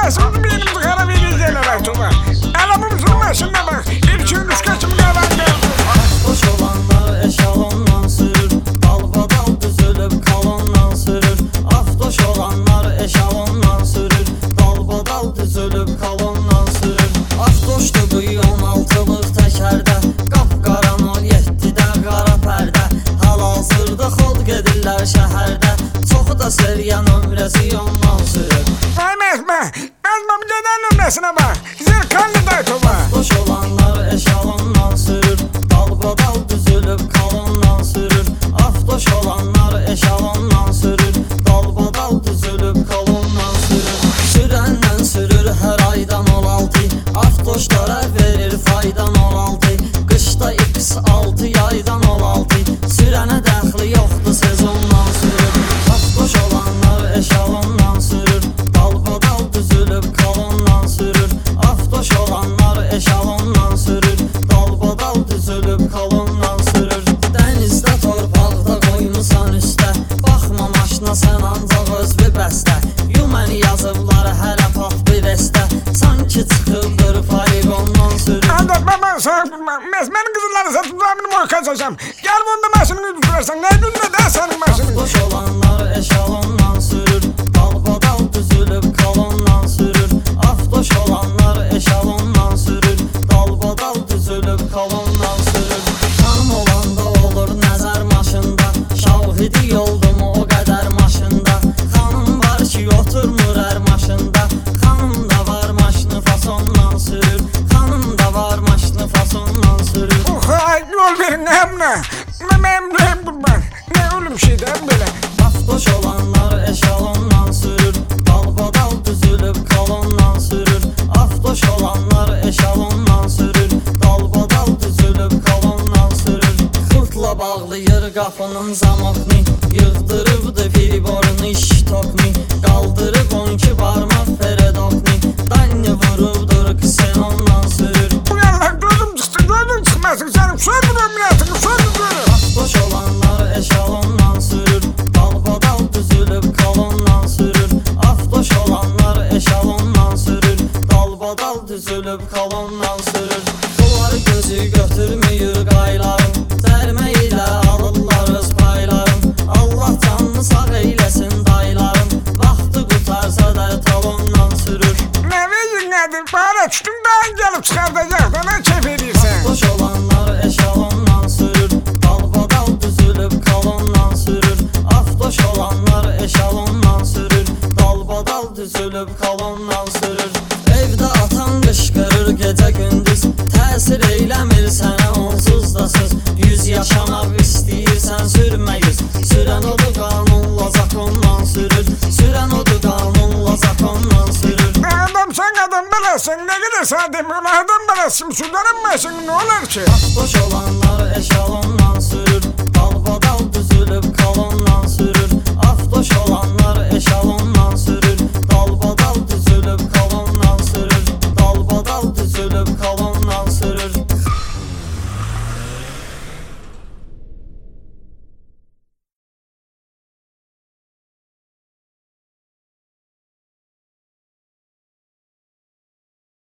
Nasıl benim kara vereceğler acaba? Arabamızın başına bak. İlk üç kaçım yalan geldi. Boş olanlar eşalondan sürür, dalbadal düzülüp kalondan sürür. Aftoş olanlar eşalondan sürür, dalbadal düzülüp kalondan sürür. Aftoşdu bu 16'lıq təkərdə, qapqaran ol 7-də qara pərdə. Hal-hazırda xolq edirlər şəhərdə, çoxu da seriya nömrəsi ondan sürür. Vay Mehme, Mehme bir deden nömresine bak. Zirkanlı daytoba. Aftoş olanlar eşalondan sürür, dalbadal düzülüp kalondan sürür. Aftoş olanlar eşalondan sürür, dalbadal düzülüp kalondan sürür. Sürəndən sürür hər aydan 16, aftoşlara verir faydan 16. Qışda X6 yaydan 16, sürənə dəxli yoxdur sezondan sürür. Aftoş olanlar eşalondan sürür, dalbadal düzülüp kalondan sürür. Aftoş olanlar eşalondan sürür, dalbadal düzülüp kalondan sürür. Dənizdə torpaqda qoymusan üstə, baxma maşına sən ancaq öz bir bəstə. Yuməni yazıblar hələ pap bir vəstə, sanki çıxıbdır poligondan sürür. Ancak baba sana Mehme'nin kızılları satıp zamını boy kaçacağım. Gel bunda maşını tutarsan ne günde de senin maşını. Aftoş olanlar eşalondan sürür, dalbadal düzülüp kalondan sürür. Aftoş olanlar eşalondan sürür, dalbadal düzülüp kalondan sürür. Xanım olanda olur nəzər maşında, şahidi yoldum o qədər maşında. Xanım var ki oturmur hər maşında, xanım da var maşını fasondan sürür. Xanım da var maşını fasondan sürür. Ay yol verin hem ne? Hem kurban. Ne ölüm şeydi hem böyle. Aftoş olanlar eşalondan sürür, dalbadal düzülüp kalondan sürür. Aftoş olanlar eşalondan sürür, dalbadal düzülüp kalondan sürür. Xırtla bağlayır qapının zamokni, yığdırıbdı priborunu iştokni. Qaldırıb 12 barmaq peredokni, danni vurubdur ksenondan sürür. Bu yanlar gözüm çıktı gözüm çıkmasın senin. Söndür ömriyatını söndür. Aftoş olanlar eşalondan sürür, dalbadal düzülüp kalondan sürür. Aftoş olanlar eşalondan sürür, dalbadal düzülüp kalondan sürür. Bunlar gözü götürmüyor qaylarım, dərmə ilə alırlar öz paylarım. Allah canını sağ eyləsin daylarım, vaxtı qutarsa da talondan sürür. Ne verin nedir? Bana çıktım daha gelip çıkartacak. Bana keyif edirsen. Aftoş olanlar eşalondan sürür, dalbadal düzülüp kalondan sürür. Aftoş olanlar eşalondan sürür, dalbadal düzülüp kalondan sürür. Evdə atan qışqırır gecə gündüz, təsir eyləmir sənə onsuz da söz. 100 yaşamaq istəyirsən sürmə 100, sürən odur qanunla zakondan sürür. Sürən odur qanunla zakondan sürür. Adam sen adam belasın. Ne kadar sade mi? Adam belasın. Sudanın başın ne olur ki? Aftoş olanlar eşalondan sürür, dalbadal düzülüp kalondan sürür. Aftoş olan